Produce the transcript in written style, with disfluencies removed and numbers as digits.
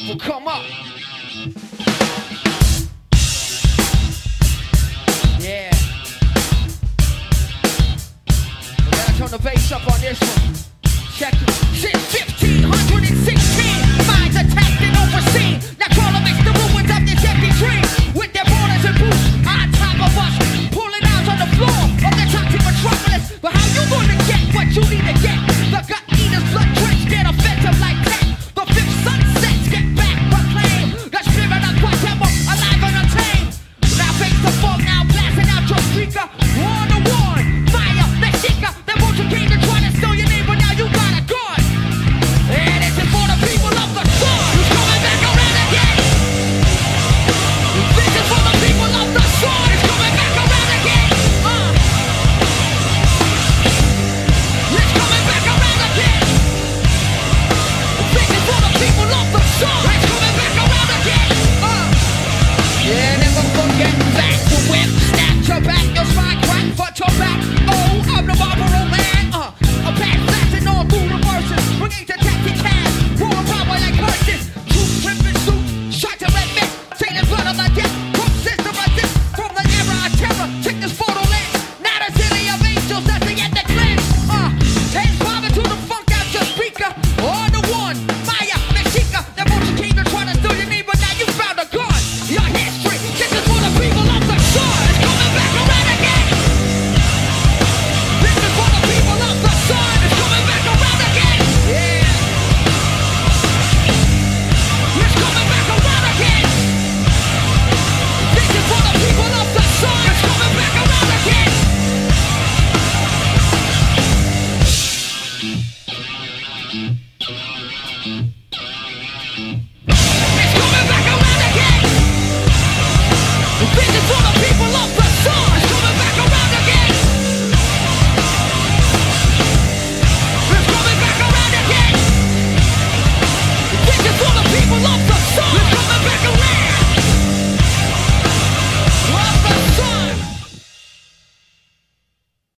people come up. Yeah. We gotta turn the bass up on this one. Check it. Since 1516, minds attacked and overseen. Now crawl amidst the ruins of this empty dream. With their borders and boots on top of us, pulling out on the floor of the toxic metropolis. But how you gonna get what you need to get? The gut eaters, blood drenched, get offensive like tech. The fifth sunsets get back proclaimed. The spirit of Guatemala alive and untamed. Now face the fog, now blasting out your speaker. War to war, fire, Mexica. They won't you came to try to steal your name, but now you got a gun. And it's for the people of the sun who's coming back around again. This is for the people of the sun who's coming back around again. It's coming back around again. This is for the people of the sun. It's coming back around again. Yeah, never forget back to whip. Snap your back, your spine crack, but your back. Oh, I'm the Marlboro man. A pack blasting all through the verses. Bringing the tactic cash, pour a power like curses. Truth tripping suit, shot to red men. Taking blood on the death. From system of this, from the era of terror. Check this photo lens. Not a city of angels, nothing at the cleanse. Hands bobbing to the funk out your speaker. On the one, Maya, Mexica. That motion came to try to steal your name, but now you found a gun. Your history, this is for the people of the sun. It's coming back around again. This is for the people of the sun. It's coming back around again. Yeah. It's coming back around again. This is for the people of the sun. It's coming back around again.